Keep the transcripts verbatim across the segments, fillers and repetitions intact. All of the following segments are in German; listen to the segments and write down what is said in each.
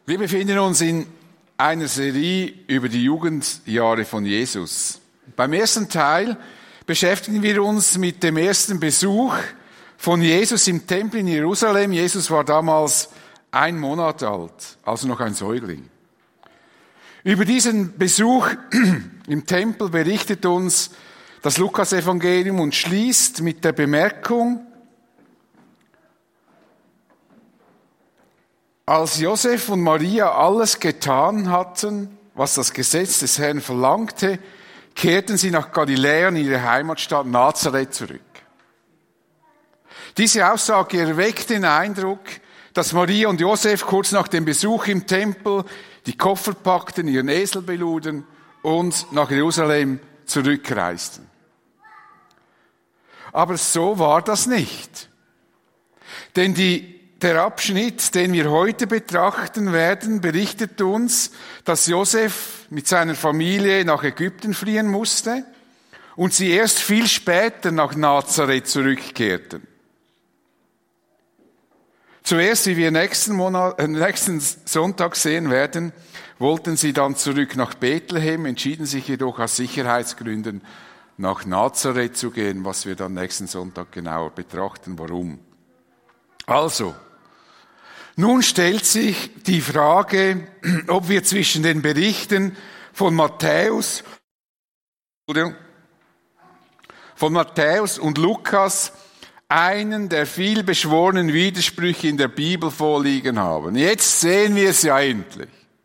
Wir befinden uns in einer Serie über die Jugendjahre von Jesus. Beim ersten Teil beschäftigen wir uns mit dem ersten Besuch von Jesus im Tempel in Jerusalem. Jesus war damals ein Monat alt, also noch ein Säugling. Über diesen Besuch im Tempel berichtet uns das Lukas-Evangelium und schließt mit der Bemerkung: Als Josef und Maria alles getan hatten, was das Gesetz des Herrn verlangte, kehrten sie nach Galiläa in ihre Heimatstadt Nazareth zurück. Diese Aussage erweckt den Eindruck, dass Maria und Josef kurz nach dem Besuch im Tempel die Koffer packten, ihren Esel beluden und nach Jerusalem zurückreisten. Aber so war das nicht. Denn die Der Abschnitt, den wir heute betrachten werden, berichtet uns, dass Josef mit seiner Familie nach Ägypten fliehen musste und sie erst viel später nach Nazareth zurückkehrten. Zuerst, wie wir nächsten, Monat, äh, nächsten Sonntag sehen werden, wollten sie dann zurück nach Bethlehem, entschieden sich jedoch aus Sicherheitsgründen nach Nazareth zu gehen, was wir dann nächsten Sonntag genauer betrachten. Warum? Also, nun stellt sich die Frage, ob wir zwischen den Berichten von Matthäus, von Matthäus und Lukas einen der viel beschworenen Widersprüche in der Bibel vorliegen haben. Jetzt sehen wir es ja endlich.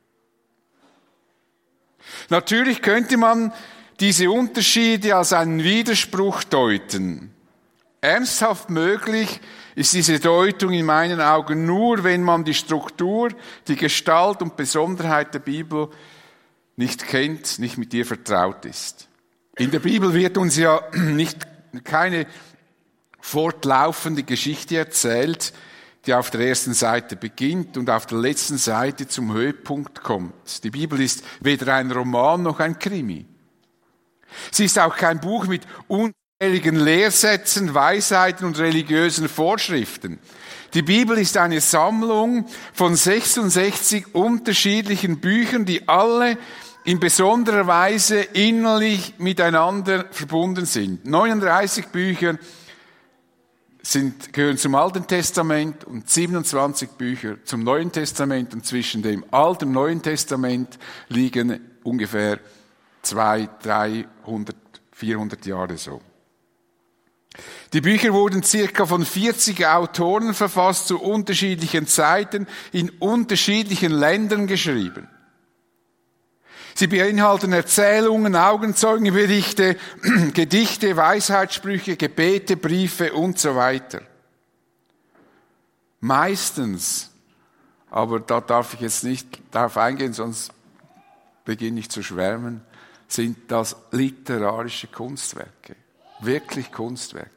Natürlich könnte man diese Unterschiede als einen Widerspruch deuten. Ernsthaft möglich ist diese Deutung in meinen Augen nur, wenn man die Struktur, die Gestalt und Besonderheit der Bibel nicht kennt, nicht mit ihr vertraut ist. In der Bibel wird uns ja nicht keine fortlaufende Geschichte erzählt, die auf der ersten Seite beginnt und auf der letzten Seite zum Höhepunkt kommt. Die Bibel ist weder ein Roman noch ein Krimi. Sie ist auch kein Buch mit unzähligen Lehrsätzen, Weisheiten und religiösen Vorschriften. Die Bibel ist eine Sammlung von sechsundsechzig unterschiedlichen Büchern, die alle in besonderer Weise innerlich miteinander verbunden sind. neununddreißig Bücher sind, gehören zum Alten Testament und siebenundzwanzig Bücher zum Neuen Testament, und zwischen dem Alten und Neuen Testament liegen ungefähr zweihundert, dreihundert, vierhundert Jahre so. Die Bücher wurden circa von vierzig Autoren verfasst, zu unterschiedlichen Zeiten, in unterschiedlichen Ländern geschrieben. Sie beinhalten Erzählungen, Augenzeugenberichte, Gedichte, Weisheitssprüche, Gebete, Briefe und so weiter. Meistens, aber da darf ich jetzt nicht darauf eingehen, sonst beginne ich zu schwärmen, sind das literarische Kunstwerke. Wirklich Kunstwerke.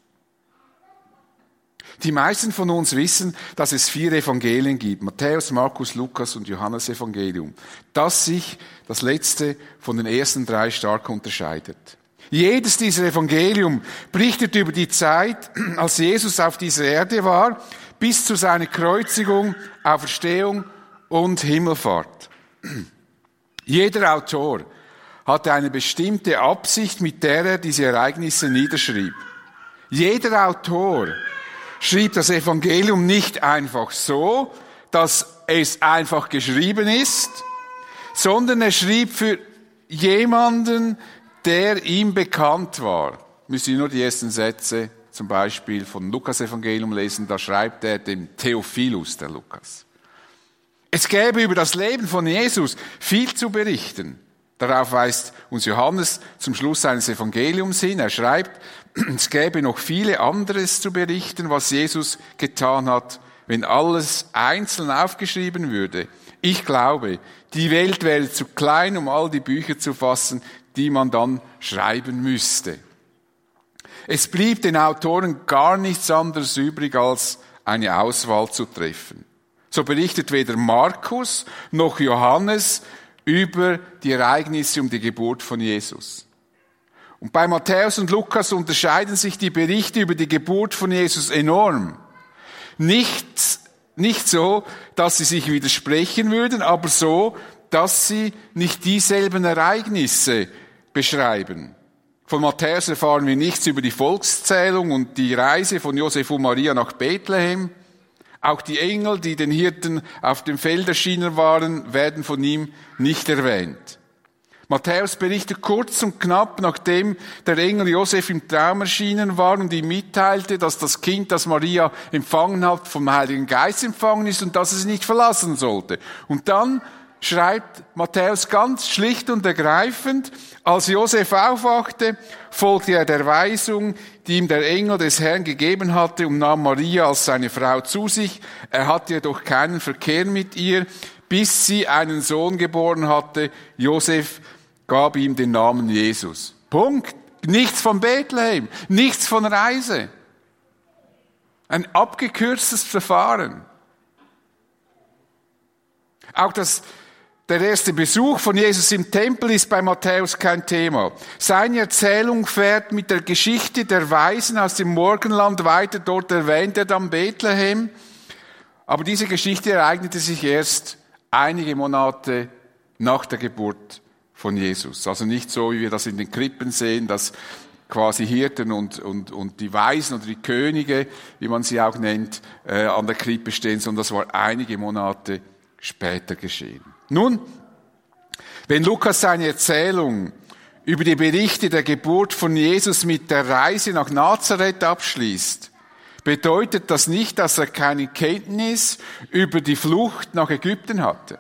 Die meisten von uns wissen, dass es vier Evangelien gibt: Matthäus, Markus, Lukas und Johannes Evangelium, das sich das letzte von den ersten drei stark unterscheidet. Jedes dieser Evangelium berichtet über die Zeit, als Jesus auf dieser Erde war, bis zu seiner Kreuzigung, Auferstehung und Himmelfahrt. Jeder Autor hatte eine bestimmte Absicht, mit der er diese Ereignisse niederschrieb. Jeder Autor schrieb das Evangelium nicht einfach so, dass es einfach geschrieben ist, sondern er schrieb für jemanden, der ihm bekannt war. Müssen Sie nur die ersten Sätze zum Beispiel von Lukas Evangelium lesen, da schreibt er dem Theophilus, der Lukas. Es gäbe über das Leben von Jesus viel zu berichten. Darauf weist uns Johannes zum Schluss seines Evangeliums hin. Er schreibt, es gäbe noch viele anderes zu berichten, was Jesus getan hat, wenn alles einzeln aufgeschrieben würde. Ich glaube, die Welt wäre zu klein, um all die Bücher zu fassen, die man dann schreiben müsste. Es blieb den Autoren gar nichts anderes übrig, als eine Auswahl zu treffen. So berichtet weder Markus noch Johannes über die Ereignisse um die Geburt von Jesus. Und bei Matthäus und Lukas unterscheiden sich die Berichte über die Geburt von Jesus enorm. Nicht nicht so, dass sie sich widersprechen würden, aber so, dass sie nicht dieselben Ereignisse beschreiben. Von Matthäus erfahren wir nichts über die Volkszählung und die Reise von Josef und Maria nach Bethlehem. Auch die Engel, die den Hirten auf dem Feld erschienen waren, werden von ihm nicht erwähnt. Matthäus berichtet kurz und knapp, nachdem der Engel Josef im Traum erschienen war und ihm mitteilte, dass das Kind, das Maria empfangen hat, vom Heiligen Geist empfangen ist und dass es nicht verlassen sollte. Und dann schreibt Matthäus ganz schlicht und ergreifend: Als Josef aufwachte, folgte er der Weisung, die ihm der Engel des Herrn gegeben hatte, und nahm Maria als seine Frau zu sich. Er hatte jedoch keinen Verkehr mit ihr, bis sie einen Sohn geboren hatte. Josef gab ihm den Namen Jesus. Punkt. Nichts von Bethlehem, nichts von Reise. Ein abgekürztes Verfahren. Auch das Der erste Besuch von Jesus im Tempel ist bei Matthäus kein Thema. Seine Erzählung fährt mit der Geschichte der Weisen aus dem Morgenland weiter. Dort erwähnt er dann Bethlehem. Aber diese Geschichte ereignete sich erst einige Monate nach der Geburt von Jesus. Also nicht so, wie wir das in den Krippen sehen, dass quasi Hirten und, und, und die Weisen oder die Könige, wie man sie auch nennt, äh, an der Krippe stehen, sondern das war einige Monate später geschehen. Nun, wenn Lukas seine Erzählung über die Berichte der Geburt von Jesus mit der Reise nach Nazareth abschließt, bedeutet das nicht, dass er keine Kenntnis über die Flucht nach Ägypten hatte.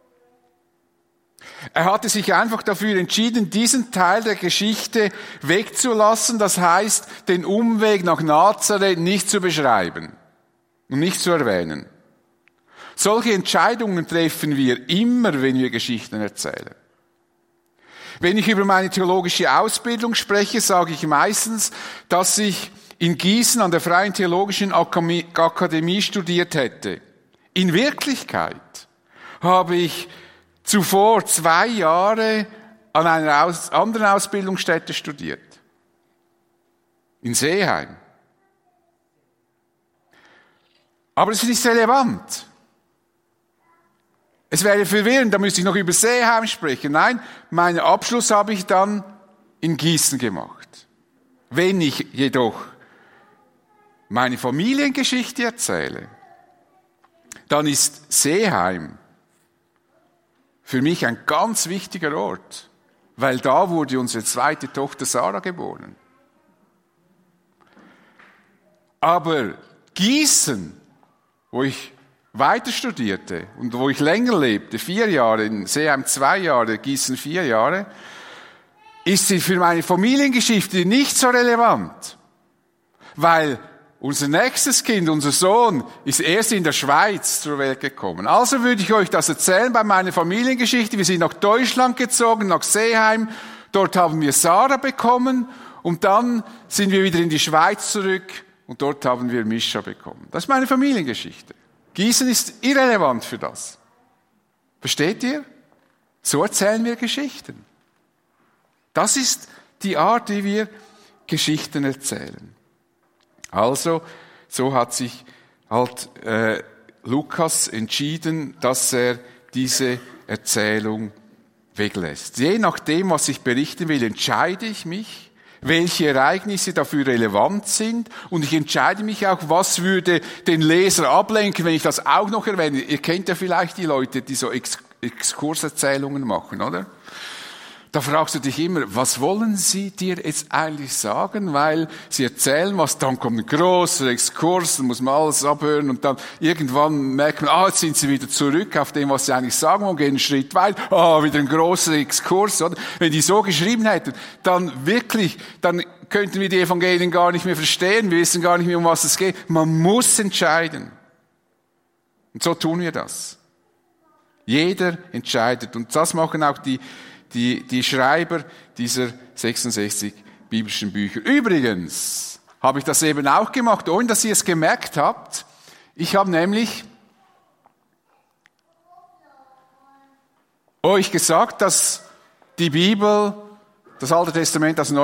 Er hatte sich einfach dafür entschieden, diesen Teil der Geschichte wegzulassen, das heißt, den Umweg nach Nazareth nicht zu beschreiben und nicht zu erwähnen. Solche Entscheidungen treffen wir immer, wenn wir Geschichten erzählen. Wenn ich über meine theologische Ausbildung spreche, sage ich meistens, dass ich in Gießen an der Freien Theologischen Akademie studiert hätte. In Wirklichkeit habe ich zuvor zwei Jahre an einer Aus- anderen Ausbildungsstätte studiert. In Seeheim. Aber es ist nicht relevant. Es wäre verwirrend, da müsste ich noch über Seeheim sprechen. Nein, meinen Abschluss habe ich dann in Gießen gemacht. Wenn ich jedoch meine Familiengeschichte erzähle, dann ist Seeheim für mich ein ganz wichtiger Ort, weil da wurde unsere zweite Tochter Sarah geboren. Aber Gießen, wo ich weiter studierte und wo ich länger lebte, vier Jahre, in Seeheim zwei Jahre, Gießen vier Jahre, ist sie für meine Familiengeschichte nicht so relevant, weil unser nächstes Kind, unser Sohn, ist erst in der Schweiz zur Welt gekommen. Also würde ich euch das erzählen bei meiner Familiengeschichte. Wir sind nach Deutschland gezogen, nach Seeheim. Dort haben wir Sarah bekommen und dann sind wir wieder in die Schweiz zurück und dort haben wir Mischa bekommen. Das ist meine Familiengeschichte. Gießen ist irrelevant für das. Versteht ihr? So erzählen wir Geschichten. Das ist die Art, wie wir Geschichten erzählen. Also, so hat sich halt äh, Lukas entschieden, dass er diese Erzählung weglässt. Je nachdem, was ich berichten will, entscheide ich mich, welche Ereignisse dafür relevant sind, und ich entscheide mich auch, was würde den Leser ablenken, wenn ich das auch noch erwähne. Ihr kennt ja vielleicht die Leute, die so Ex- Exkurserzählungen machen, oder? Da fragst du dich immer, was wollen sie dir jetzt eigentlich sagen? Weil sie erzählen was, dann kommt ein großer Exkurs, dann muss man alles abhören und dann irgendwann merkt man, ah, jetzt sind sie wieder zurück auf dem, was sie eigentlich sagen wollen, gehen einen Schritt weit, ah, wieder ein großer Exkurs, oder? Wenn die so geschrieben hätten, dann wirklich, dann könnten wir die Evangelien gar nicht mehr verstehen, wir wissen gar nicht mehr, um was es geht. Man muss entscheiden. Und so tun wir das. Jeder entscheidet. Und das machen auch die Die, die Schreiber dieser sechsundsechzig biblischen Bücher. Übrigens habe ich das eben auch gemacht, ohne dass ihr es gemerkt habt. Ich habe nämlich euch gesagt, dass die Bibel, das Alte Testament aus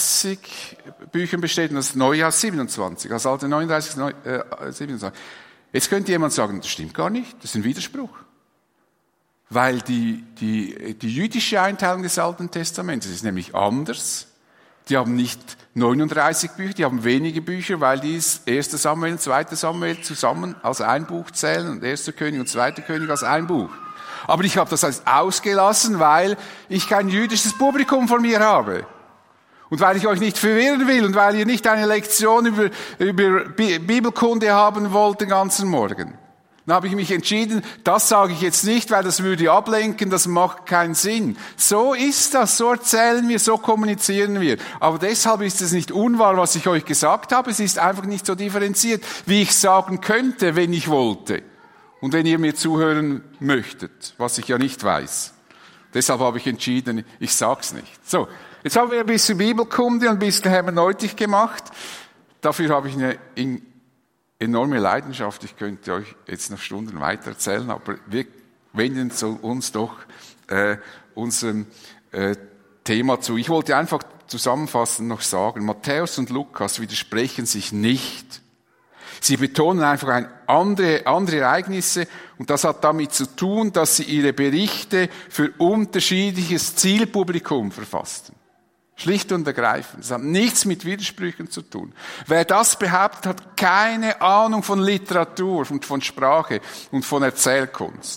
neununddreißig Büchern besteht und das Neue aus siebenundzwanzig. Das Alte neununddreißig, äh, siebenundzwanzig. Jetzt könnte jemand sagen, das stimmt gar nicht, das ist ein Widerspruch. Weil die, die, die jüdische Einteilung des Alten Testaments ist nämlich anders. Die haben nicht neununddreißig Bücher, die haben wenige Bücher, weil die erster Samuel und zweiter Samuel zusammen als ein Buch zählen und erster König und zweiter König als ein Buch. Aber ich habe das als ausgelassen, weil ich kein jüdisches Publikum vor mir habe. Und weil ich euch nicht verwirren will und weil ihr nicht eine Lektion über, über Bibelkunde haben wollt den ganzen Morgen. Dann habe ich mich entschieden, das sage ich jetzt nicht, weil das würde ablenken, das macht keinen Sinn. So ist das, so erzählen wir, so kommunizieren wir. Aber deshalb ist es nicht unwahr, was ich euch gesagt habe. Es ist einfach nicht so differenziert, wie ich sagen könnte, wenn ich wollte. Und wenn ihr mir zuhören möchtet, was ich ja nicht weiß. Deshalb habe ich entschieden, ich sag's nicht. So, jetzt haben wir ein bisschen Bibelkunde und ein bisschen Hermeneutik gemacht. Dafür habe ich eine enorme Leidenschaft. Ich könnte euch jetzt noch Stunden weiter erzählen, aber wir wenden uns doch äh, unserem äh, Thema zu. Ich wollte einfach zusammenfassend noch sagen, Matthäus und Lukas widersprechen sich nicht. Sie betonen einfach ein andere, andere Ereignisse und das hat damit zu tun, dass sie ihre Berichte für unterschiedliches Zielpublikum verfassten. Schlicht und ergreifend. Das hat nichts mit Widersprüchen zu tun. Wer das behauptet, hat keine Ahnung von Literatur und von Sprache und von Erzählkunst.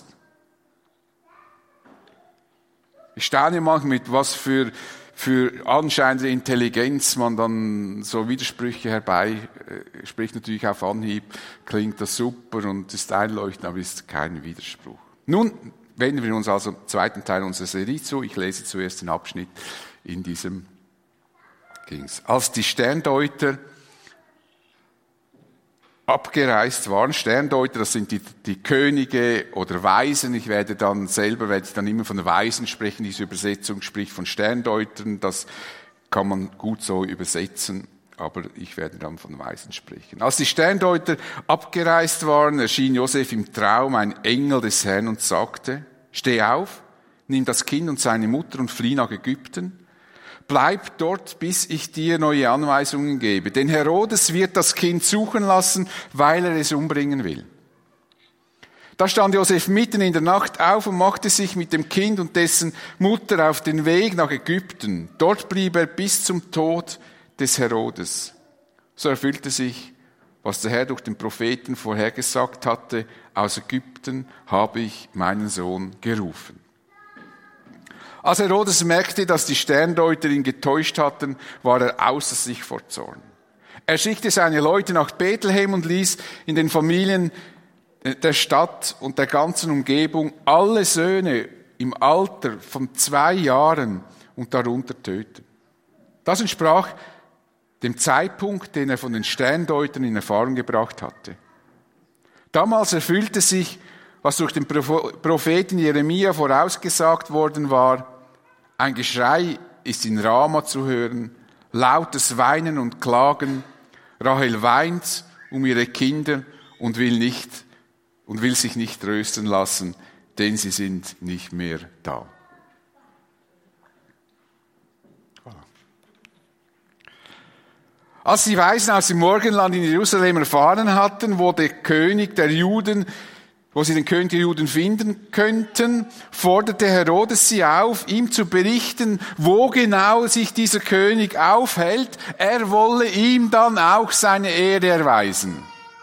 Ich staune manchmal, mit was für, für anscheinende Intelligenz man dann so Widersprüche herbei äh, spricht. Natürlich auf Anhieb klingt das super und ist einleuchtend, aber ist kein Widerspruch. Nun wenden wir uns also im zweiten Teil unserer Serie zu. Ich lese zuerst den Abschnitt. In diesem ging's. Als die Sterndeuter abgereist waren, Sterndeuter, das sind die, die Könige oder Weisen, ich werde dann selber, werde ich dann immer von Weisen sprechen, diese Übersetzung spricht von Sterndeutern, das kann man gut so übersetzen, aber ich werde dann von Weisen sprechen. Als die Sterndeuter abgereist waren, erschien Josef im Traum ein Engel des Herrn und sagte, steh auf, nimm das Kind und seine Mutter und flieh nach Ägypten. Bleib dort, bis ich dir neue Anweisungen gebe. Denn Herodes wird das Kind suchen lassen, weil er es umbringen will. Da stand Josef mitten in der Nacht auf und machte sich mit dem Kind und dessen Mutter auf den Weg nach Ägypten. Dort blieb er bis zum Tod des Herodes. So erfüllte sich, was der Herr durch den Propheten vorhergesagt hatte, aus Ägypten habe ich meinen Sohn gerufen. Als Herodes merkte, dass die Sterndeuter ihn getäuscht hatten, war er außer sich vor Zorn. Er schickte seine Leute nach Bethlehem und ließ in den Familien der Stadt und der ganzen Umgebung alle Söhne im Alter von zwei Jahren und darunter töten. Das entsprach dem Zeitpunkt, den er von den Sterndeutern in Erfahrung gebracht hatte. Damals erfüllte sich, was durch den Propheten Jeremia vorausgesagt worden war, ein Geschrei ist in Rama zu hören, lautes Weinen und Klagen. Rahel weint um ihre Kinder und will nicht und will sich nicht trösten lassen, denn sie sind nicht mehr da. Als die Weisen aus dem Morgenland in Jerusalem erfahren hatten, wo der König der Juden wo sie den König der Juden finden könnten, forderte Herodes sie auf, ihm zu berichten, wo genau sich dieser König aufhält. Er wolle ihm dann auch seine Ehre erweisen.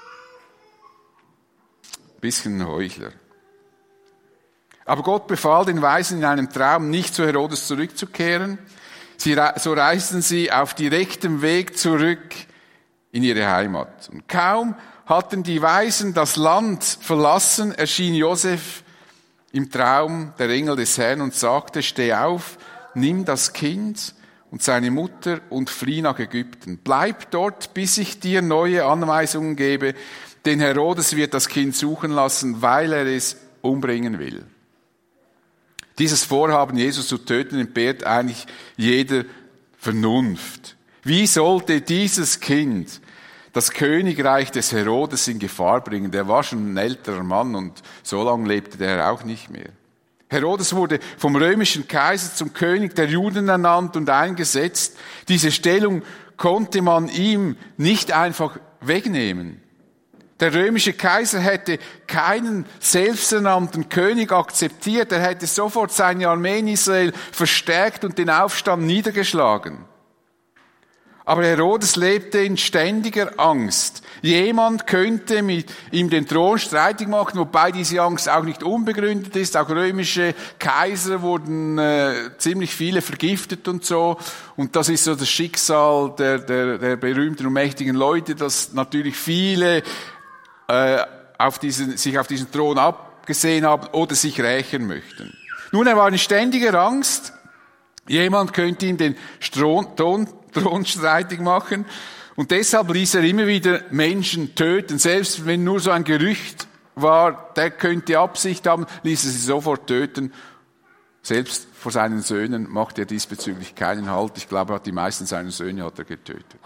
Bisschen ein Heuchler. Aber Gott befahl den Weisen in einem Traum, nicht zu Herodes zurückzukehren. Sie, so reisten sie auf direktem Weg zurück in ihre Heimat. Und kaum hatten die Weisen das Land verlassen, erschien Josef im Traum, der Engel des Herrn, und sagte, steh auf, nimm das Kind und seine Mutter und flieh nach Ägypten. Bleib dort, bis ich dir neue Anweisungen gebe, denn Herodes wird das Kind suchen lassen, weil er es umbringen will. Dieses Vorhaben, Jesus zu töten, entbehrt eigentlich jeder Vernunft. Wie sollte dieses Kind das Königreich des Herodes in Gefahr bringen? Der war schon ein älterer Mann und so lange lebte der auch nicht mehr. Herodes wurde vom römischen Kaiser zum König der Juden ernannt und eingesetzt. Diese Stellung konnte man ihm nicht einfach wegnehmen. Der römische Kaiser hätte keinen selbsternannten König akzeptiert. Er hätte sofort seine Armee in Israel verstärkt und den Aufstand niedergeschlagen. Aber Herodes lebte in ständiger Angst. Jemand könnte mit ihm den Thron streitig machen, wobei diese Angst auch nicht unbegründet ist. Auch römische Kaiser wurden äh, ziemlich viele vergiftet und so. Und das ist so das Schicksal der, der, der berühmten und mächtigen Leute, dass natürlich viele äh, auf diesen, sich auf diesen Thron abgesehen haben oder sich rächen möchten. Nun, er war in ständiger Angst. Jemand könnte ihm den Thron, Thron Thron streitig machen. Und deshalb ließ er immer wieder Menschen töten. Selbst wenn nur so ein Gerücht war, der könnte Absicht haben, ließ er sie sofort töten. Selbst vor seinen Söhnen machte er diesbezüglich keinen Halt. Ich glaube, er hat die meisten seiner Söhne hat er getötet.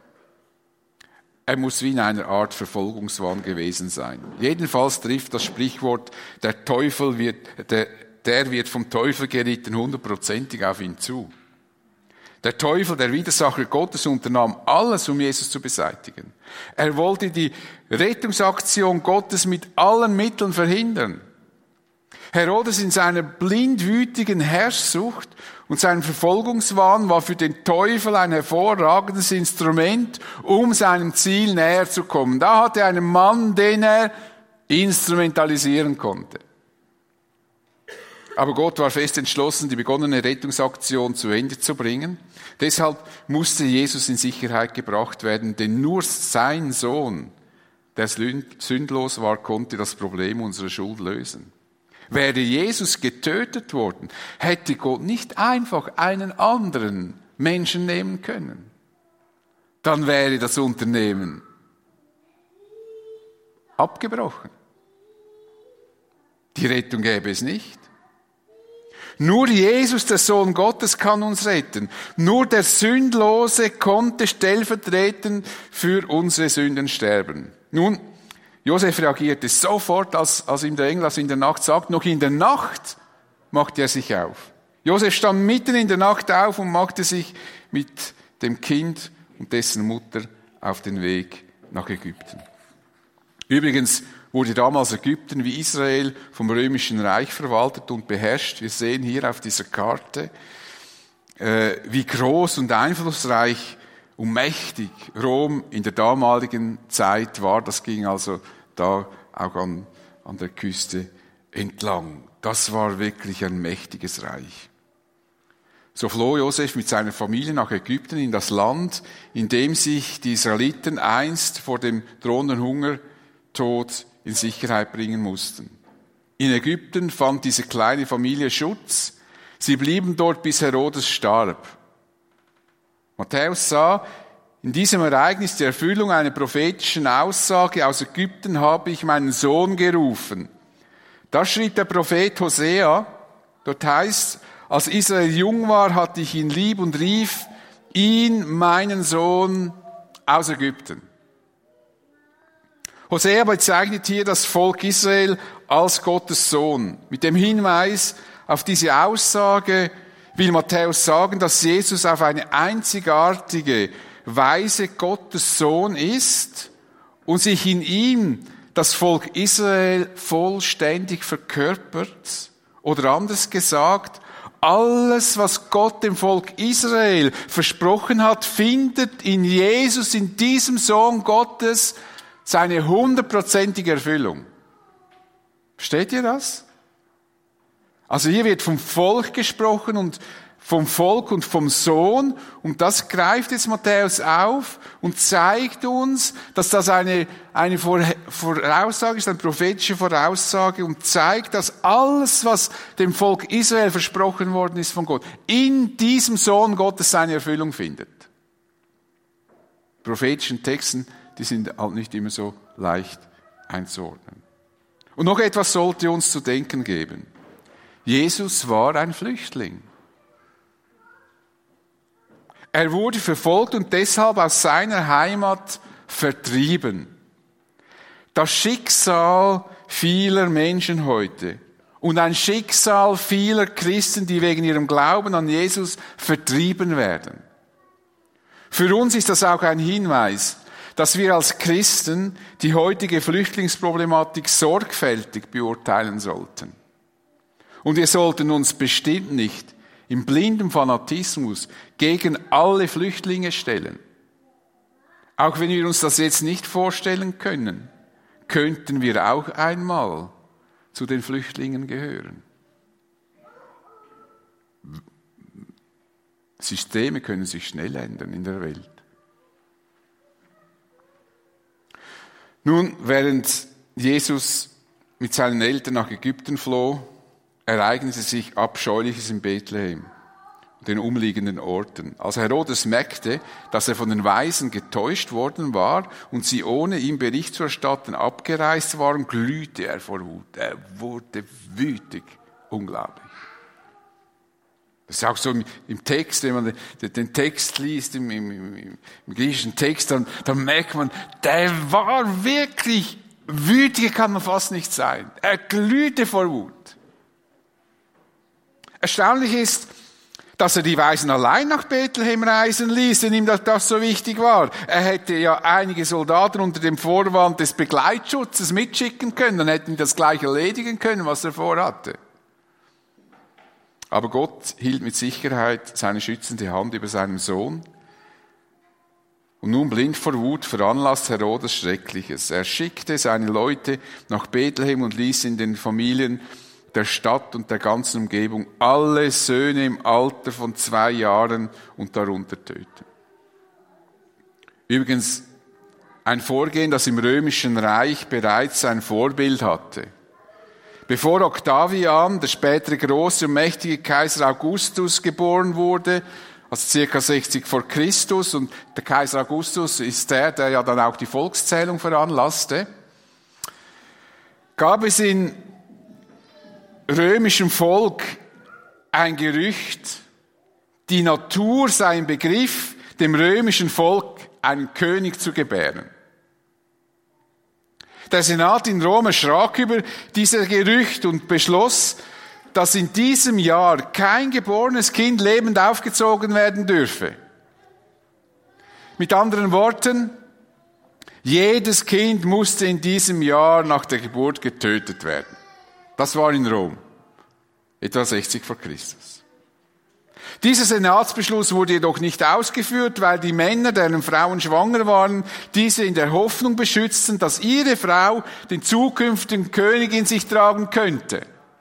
Er muss wie in einer Art Verfolgungswahn gewesen sein. Jedenfalls trifft das Sprichwort, der Teufel wird, der, der wird vom Teufel geritten, hundertprozentig auf ihn zu. Der Teufel, der Widersacher Gottes, unternahm alles, um Jesus zu beseitigen. Er wollte die Rettungsaktion Gottes mit allen Mitteln verhindern. Herodes in seiner blindwütigen Herrschsucht und seinem Verfolgungswahn war für den Teufel ein hervorragendes Instrument, um seinem Ziel näher zu kommen. Da hatte er einen Mann, den er instrumentalisieren konnte. Aber Gott war fest entschlossen, die begonnene Rettungsaktion zu Ende zu bringen. Deshalb musste Jesus in Sicherheit gebracht werden, denn nur sein Sohn, der sündlos war, konnte das Problem unserer Schuld lösen. Wäre Jesus getötet worden, hätte Gott nicht einfach einen anderen Menschen nehmen können. Dann wäre das Unternehmen abgebrochen. Die Rettung gäbe es nicht. Nur Jesus, der Sohn Gottes, kann uns retten. Nur der Sündlose konnte stellvertretend für unsere Sünden sterben. Nun, Josef reagierte sofort, als, als ihm der Engel also in der Nacht sagt, noch in der Nacht machte er sich auf. Josef stand mitten in der Nacht auf und machte sich mit dem Kind und dessen Mutter auf den Weg nach Ägypten. Übrigens wurde damals Ägypten wie Israel vom Römischen Reich verwaltet und beherrscht. Wir sehen hier auf dieser Karte, äh, wie groß und einflussreich und mächtig Rom in der damaligen Zeit war. Das ging also da auch an, an der Küste entlang. Das war wirklich ein mächtiges Reich. So floh Josef mit seiner Familie nach Ägypten in das Land, in dem sich die Israeliten einst vor dem drohenden Hungertod in Sicherheit bringen mussten. In Ägypten fand diese kleine Familie Schutz. Sie blieben dort, bis Herodes starb. Matthäus sah in diesem Ereignis die Erfüllung einer prophetischen Aussage: Aus Ägypten habe ich meinen Sohn gerufen. Das schrieb der Prophet Hosea. Dort heißt, als Israel jung war, hatte ich ihn lieb und rief ihn, meinen Sohn, aus Ägypten. Hosea bezeichnet hier das Volk Israel als Gottes Sohn. Mit dem Hinweis auf diese Aussage will Matthäus sagen, dass Jesus auf eine einzigartige Weise Gottes Sohn ist und sich in ihm das Volk Israel vollständig verkörpert. Oder anders gesagt, alles, was Gott dem Volk Israel versprochen hat, findet in Jesus, in diesem Sohn Gottes, seine hundertprozentige Erfüllung. Versteht ihr das? Also hier wird vom Volk gesprochen und vom Volk und vom Sohn, und das greift jetzt Matthäus auf und zeigt uns, dass das eine, eine Voraussage ist, eine prophetische Voraussage, und zeigt, dass alles, was dem Volk Israel versprochen worden ist von Gott, in diesem Sohn Gottes seine Erfüllung findet. Prophetischen Texten, die sind halt nicht immer so leicht einzuordnen. Und noch etwas sollte uns zu denken geben. Jesus war ein Flüchtling. Er wurde verfolgt und deshalb aus seiner Heimat vertrieben. Das Schicksal vieler Menschen heute und ein Schicksal vieler Christen, die wegen ihrem Glauben an Jesus vertrieben werden. Für uns ist das auch ein Hinweis, dass wir als Christen die heutige Flüchtlingsproblematik sorgfältig beurteilen sollten. Und wir sollten uns bestimmt nicht im blinden Fanatismus gegen alle Flüchtlinge stellen. Auch wenn wir uns das jetzt nicht vorstellen können, könnten wir auch einmal zu den Flüchtlingen gehören. Systeme können sich schnell ändern in der Welt. Nun, während Jesus mit seinen Eltern nach Ägypten floh, ereignete sich Abscheuliches in Bethlehem und den umliegenden Orten. Als Herodes merkte, dass er von den Weisen getäuscht worden war und sie ohne ihm Bericht zu erstatten abgereist waren, glühte er vor Wut. Er wurde wütig. Unglaublich. Das ist auch so im Text, wenn man den Text liest, im, im, im, im griechischen Text, dann, dann merkt man, der war wirklich wütig, kann man fast nicht sein. Er glühte vor Wut. Erstaunlich ist, dass er die Weisen allein nach Bethlehem reisen ließ, wenn ihm das, das so wichtig war. Er hätte ja einige Soldaten unter dem Vorwand des Begleitschutzes mitschicken können, dann hätten die das gleich erledigen können, was er vorhatte. Aber Gott hielt mit Sicherheit seine schützende Hand über seinen Sohn. Und nun blind vor Wut veranlasst Herodes Schreckliches. Er schickte seine Leute nach Bethlehem und ließ in den Familien der Stadt und der ganzen Umgebung alle Söhne im Alter von zwei Jahren und darunter töten. Übrigens ein Vorgehen, das im Römischen Reich bereits ein Vorbild hatte. Bevor Octavian, der spätere große und mächtige Kaiser Augustus, geboren wurde, also circa sechzig vor Christus, und der Kaiser Augustus ist der, der ja dann auch die Volkszählung veranlasste, gab es in römischem Volk ein Gerücht, die Natur sei im Begriff, dem römischen Volk einen König zu gebären. Der Senat in Rom erschrak über dieses Gerücht und beschloss, dass in diesem Jahr kein geborenes Kind lebend aufgezogen werden dürfe. Mit anderen Worten, jedes Kind musste in diesem Jahr nach der Geburt getötet werden. Das war in Rom, etwa sechzig vor Christus. Dieser Senatsbeschluss wurde jedoch nicht ausgeführt, weil die Männer, deren Frauen schwanger waren, diese in der Hoffnung beschützten, dass ihre Frau den zukünftigen König in sich tragen könnte.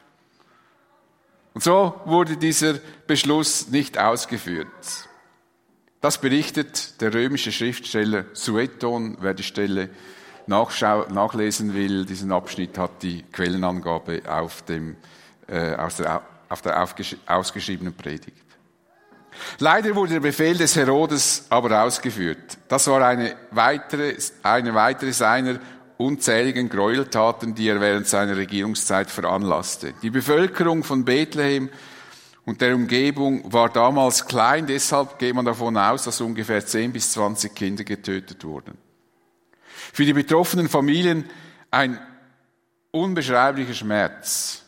Und so wurde dieser Beschluss nicht ausgeführt. Das berichtet der römische Schriftsteller Sueton. Wer die Stelle nachschau- nachlesen will, diesen Abschnitt hat die Quellenangabe auf, dem, äh, aus der, auf der aufgesch- ausgeschriebenen Predigt. Leider wurde der Befehl des Herodes aber ausgeführt. Das war eine weitere, eine weitere seiner unzähligen Gräueltaten, die er während seiner Regierungszeit veranlasste. Die Bevölkerung von Bethlehem und der Umgebung war damals klein, deshalb geht man davon aus, dass ungefähr zehn bis zwanzig Kinder getötet wurden. Für die betroffenen Familien ein unbeschreiblicher Schmerz,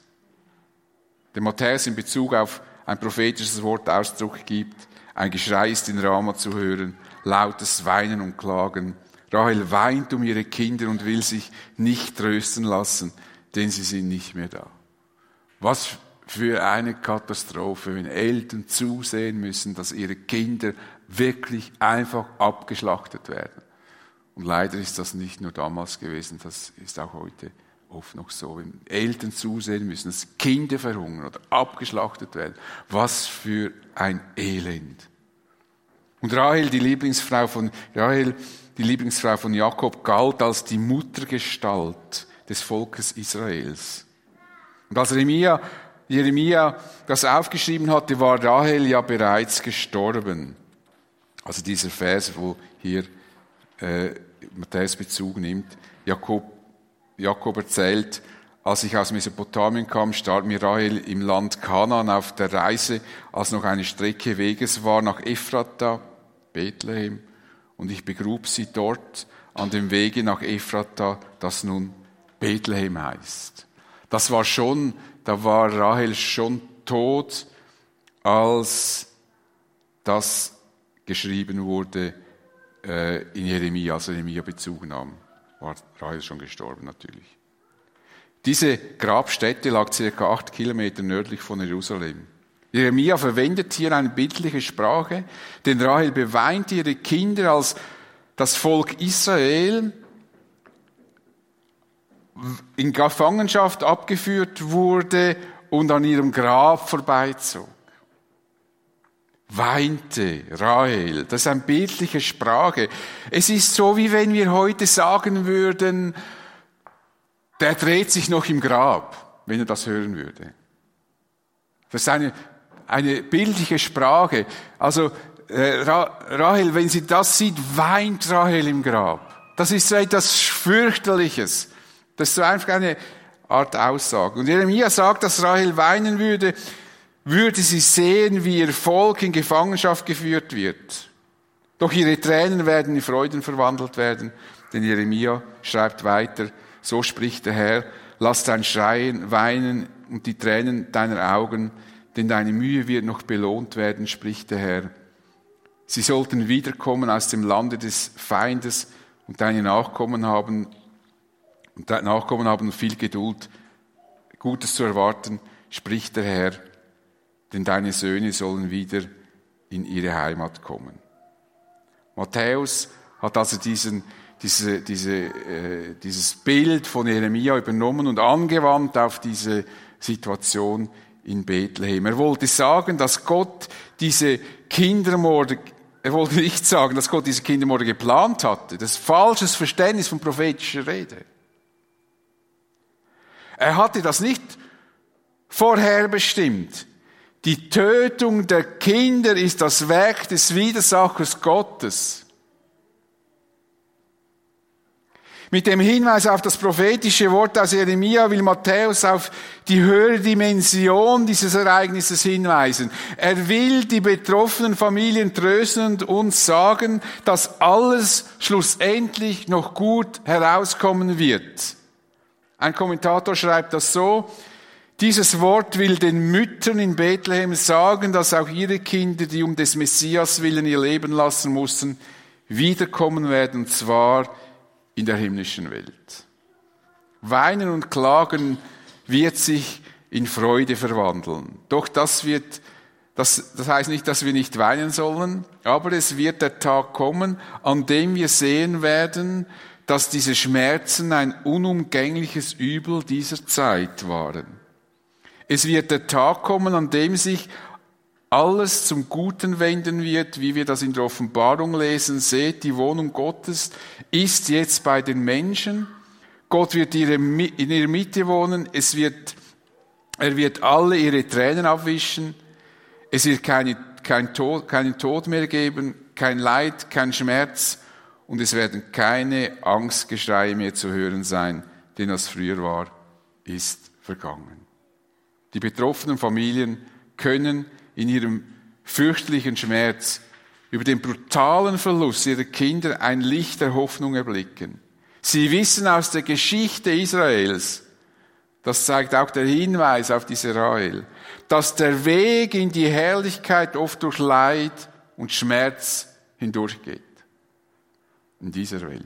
der Matthäus in Bezug auf ein prophetisches Wort Ausdruck gibt. Ein Geschrei ist in Rama zu hören, lautes Weinen und Klagen. Rahel weint um ihre Kinder und will sich nicht trösten lassen, denn sie sind nicht mehr da. Was für eine Katastrophe, wenn Eltern zusehen müssen, dass ihre Kinder wirklich einfach abgeschlachtet werden. Und leider ist das nicht nur damals gewesen, das ist auch heute oft noch so, wenn Eltern zusehen müssen, dass Kinder verhungern oder abgeschlachtet werden. Was für ein Elend. Und Rahel, die Lieblingsfrau von, Rahel, die Lieblingsfrau von Jakob, galt als die Muttergestalt des Volkes Israels. Und als Jeremia, Jeremia das aufgeschrieben hatte, war Rahel ja bereits gestorben. Also dieser Vers, wo hier äh, Matthäus Bezug nimmt. Jakob Jakob erzählt, als ich aus Mesopotamien kam, starb mir Rahel im Land Kanaan auf der Reise, als noch eine Strecke Weges war, nach Ephrata, Bethlehem, und ich begrub sie dort an dem Wege nach Ephrata, das nun Bethlehem heißt. Das war schon, da war Rahel schon tot, als das geschrieben wurde äh, in Jeremia, als Jeremia Bezug nahm, war Rahel schon gestorben natürlich. Diese Grabstätte lag circa acht Kilometer nördlich von Jerusalem. Jeremia verwendet hier eine bildliche Sprache, denn Rahel beweint ihre Kinder, als das Volk Israel in Gefangenschaft abgeführt wurde und an ihrem Grab vorbeizog. Weinte Rahel, das ist eine bildliche Sprache. Es ist so, wie wenn wir heute sagen würden, der dreht sich noch im Grab, wenn er das hören würde. Das ist eine, eine bildliche Sprache. Also äh, Rahel, wenn sie das sieht, weint Rahel im Grab. Das ist so etwas Fürchterliches. Das ist so einfach eine Art Aussage. Und Jeremia sagt, dass Rahel weinen würde, würde sie sehen, wie ihr Volk in Gefangenschaft geführt wird. Doch ihre Tränen werden in Freuden verwandelt werden, denn Jeremia schreibt weiter, so spricht der Herr, lass dein Schreien, Weinen und die Tränen deiner Augen, denn deine Mühe wird noch belohnt werden, spricht der Herr. Sie sollten wiederkommen aus dem Lande des Feindes und deine Nachkommen haben, und deine Nachkommen haben viel Geduld, Gutes zu erwarten, spricht der Herr, denn deine Söhne sollen wieder in ihre Heimat kommen. Matthäus hat also diesen Diese, diese, äh, dieses Bild von Jeremia übernommen und angewandt auf diese Situation in Bethlehem. Er wollte sagen, dass Gott diese Kindermorde, er wollte nicht sagen, dass Gott diese Kindermorde geplant hatte. Das ist ein falsches Verständnis von prophetischer Rede. Er hatte das nicht vorherbestimmt. Die Tötung der Kinder ist das Werk des Widersachers Gottes. Mit dem Hinweis auf das prophetische Wort aus Jeremia will Matthäus auf die höhere Dimension dieses Ereignisses hinweisen. Er will die betroffenen Familien trösten und uns sagen, dass alles schlussendlich noch gut herauskommen wird. Ein Kommentator schreibt das so: Dieses Wort will den Müttern in Bethlehem sagen, dass auch ihre Kinder, die um des Messias willen ihr Leben lassen mussten, wiederkommen werden, und zwar in der himmlischen Welt. Weinen und Klagen wird sich in Freude verwandeln. Doch das wird, das, das heißt nicht, dass wir nicht weinen sollen, aber es wird der Tag kommen, an dem wir sehen werden, dass diese Schmerzen ein unumgängliches Übel dieser Zeit waren. Es wird der Tag kommen, an dem sich alles zum Guten wenden wird, wie wir das in der Offenbarung lesen. Seht, die Wohnung Gottes ist jetzt bei den Menschen. Gott wird in ihrer Mitte wohnen. Es wird, er wird alle ihre Tränen abwischen. Es wird keine, kein Tod, keinen Tod mehr geben, kein Leid, kein Schmerz. Und es werden keine Angstgeschreie mehr zu hören sein, denn was früher war, ist vergangen. Die betroffenen Familien können in ihrem fürchterlichen Schmerz über den brutalen Verlust ihrer Kinder ein Licht der Hoffnung erblicken. Sie wissen aus der Geschichte Israels, das zeigt auch der Hinweis auf diese Rahel, dass der Weg in die Herrlichkeit oft durch Leid und Schmerz hindurchgeht. In dieser Welt.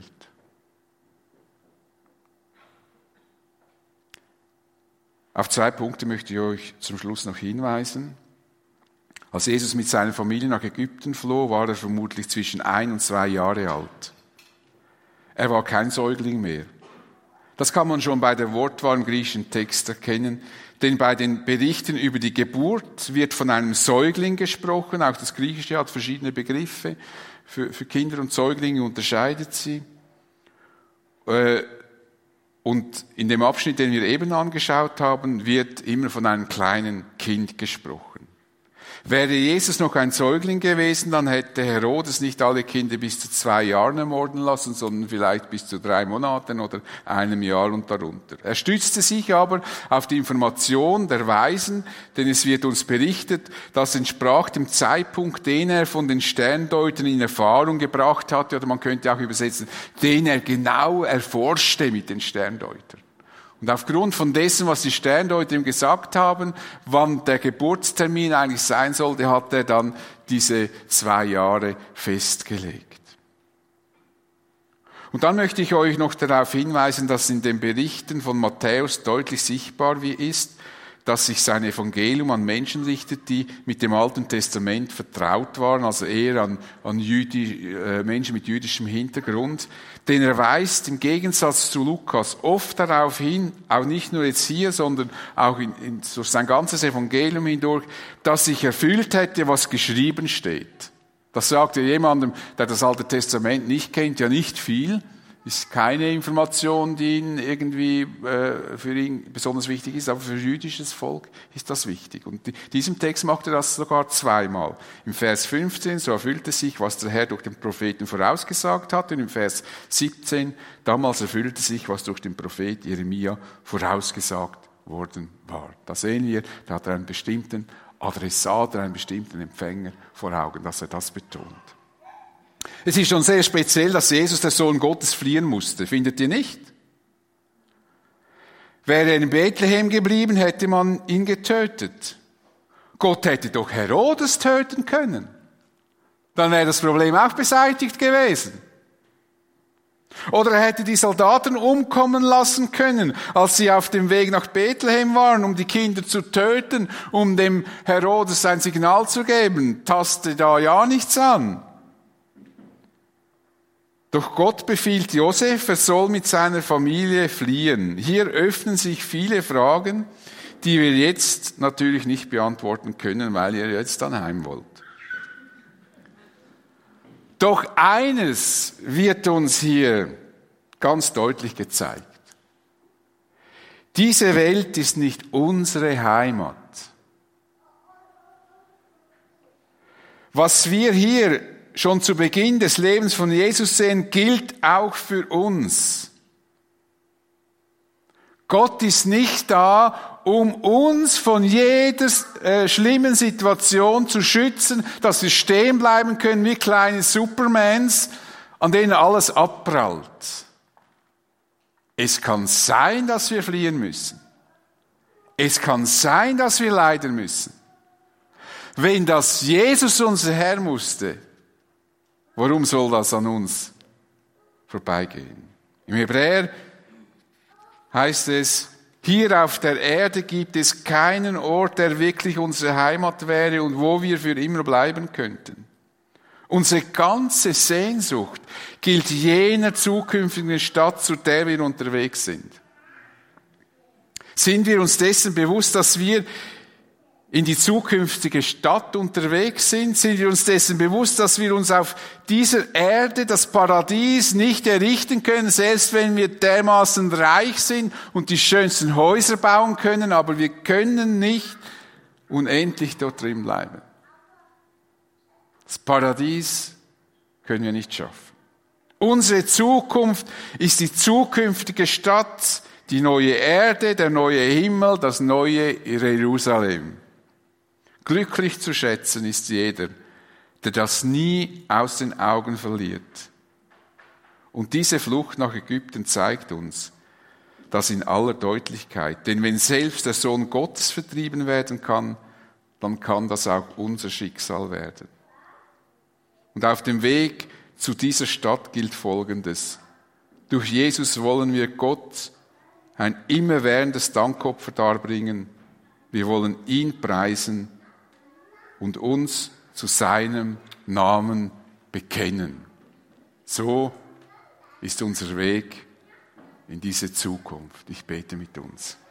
Auf zwei Punkte möchte ich euch zum Schluss noch hinweisen. Als Jesus mit seiner Familie nach Ägypten floh, war er vermutlich zwischen ein und zwei Jahre alt. Er war kein Säugling mehr. Das kann man schon bei der Wortwahl im griechischen Text erkennen, denn bei den Berichten über die Geburt wird von einem Säugling gesprochen. Auch das Griechische hat verschiedene Begriffe. Für, für Kinder und Säuglinge unterscheidet sie. Und in dem Abschnitt, den wir eben angeschaut haben, wird immer von einem kleinen Kind gesprochen. Wäre Jesus noch ein Säugling gewesen, dann hätte Herodes nicht alle Kinder bis zu zwei Jahren ermorden lassen, sondern vielleicht bis zu drei Monaten oder einem Jahr und darunter. Er stützte sich aber auf die Information der Weisen, denn es wird uns berichtet, das entsprach dem Zeitpunkt, den er von den Sterndeutern in Erfahrung gebracht hatte, oder man könnte auch übersetzen, den er genau erforschte mit den Sterndeutern. Und aufgrund von dessen, was die Sterndeuter ihm gesagt haben, wann der Geburtstermin eigentlich sein sollte, hat er dann diese zwei Jahre festgelegt. Und dann möchte ich euch noch darauf hinweisen, dass in den Berichten von Matthäus deutlich sichtbar wie ist, dass sich sein Evangelium an Menschen richtet, die mit dem Alten Testament vertraut waren, also eher an, an Jüdi, äh, Menschen mit jüdischem Hintergrund. Denn er weist im Gegensatz zu Lukas oft darauf hin, auch nicht nur jetzt hier, sondern auch in, in, durch sein ganzes Evangelium hindurch, dass sich erfüllt hätte, was geschrieben steht. Das sagt ja jemandem, der das Alte Testament nicht kennt, ja nicht viel. Ist keine Information, die ihn irgendwie äh, für ihn besonders wichtig ist, aber für jüdisches Volk ist das wichtig. Und in diesem Text macht er das sogar zweimal. Im Vers fünfzehn, so erfüllte sich, was der Herr durch den Propheten vorausgesagt hatte, und im Vers siebzehn, damals erfüllte sich, was durch den Prophet Jeremia vorausgesagt worden war. Da sehen wir, da hat er einen bestimmten Adressat, einen bestimmten Empfänger vor Augen, dass er das betont. Es ist schon sehr speziell, dass Jesus, der Sohn Gottes, fliehen musste. Findet ihr nicht? Wäre er in Bethlehem geblieben, hätte man ihn getötet. Gott hätte doch Herodes töten können. Dann wäre das Problem auch beseitigt gewesen. Oder er hätte die Soldaten umkommen lassen können, als sie auf dem Weg nach Bethlehem waren, um die Kinder zu töten, um dem Herodes ein Signal zu geben. Taste da ja nichts an. Doch Gott befiehlt Josef, er soll mit seiner Familie fliehen. Hier öffnen sich viele Fragen, die wir jetzt natürlich nicht beantworten können, weil ihr jetzt dann heim wollt. Doch eines wird uns hier ganz deutlich gezeigt. Diese Welt ist nicht unsere Heimat. Was wir hier schon zu Beginn des Lebens von Jesus sehen, gilt auch für uns. Gott ist nicht da, um uns von jeder äh, schlimmen Situation zu schützen, dass wir stehen bleiben können wie kleine Supermans, an denen alles abprallt. Es kann sein, dass wir fliehen müssen. Es kann sein, dass wir leiden müssen. Wenn das Jesus, unser Herr, musste, warum soll das an uns vorbeigehen? Im Hebräer heißt es, hier auf der Erde gibt es keinen Ort, der wirklich unsere Heimat wäre und wo wir für immer bleiben könnten. Unsere ganze Sehnsucht gilt jener zukünftigen Stadt, zu der wir unterwegs sind. Sind wir uns dessen bewusst, dass wir in die zukünftige Stadt unterwegs sind? Sind wir uns dessen bewusst, dass wir uns auf dieser Erde das Paradies nicht errichten können, selbst wenn wir dermaßen reich sind und die schönsten Häuser bauen können, aber wir können nicht unendlich dort drin bleiben. Das Paradies können wir nicht schaffen. Unsere Zukunft ist die zukünftige Stadt, die neue Erde, der neue Himmel, das neue Jerusalem. Glücklich zu schätzen ist jeder, der das nie aus den Augen verliert. Und diese Flucht nach Ägypten zeigt uns das in aller Deutlichkeit. Denn wenn selbst der Sohn Gottes vertrieben werden kann, dann kann das auch unser Schicksal werden. Und auf dem Weg zu dieser Stadt gilt Folgendes. Durch Jesus wollen wir Gott ein immerwährendes Dankopfer darbringen. Wir wollen ihn preisen und uns zu seinem Namen bekennen. So ist unser Weg in diese Zukunft. Ich bete mit uns.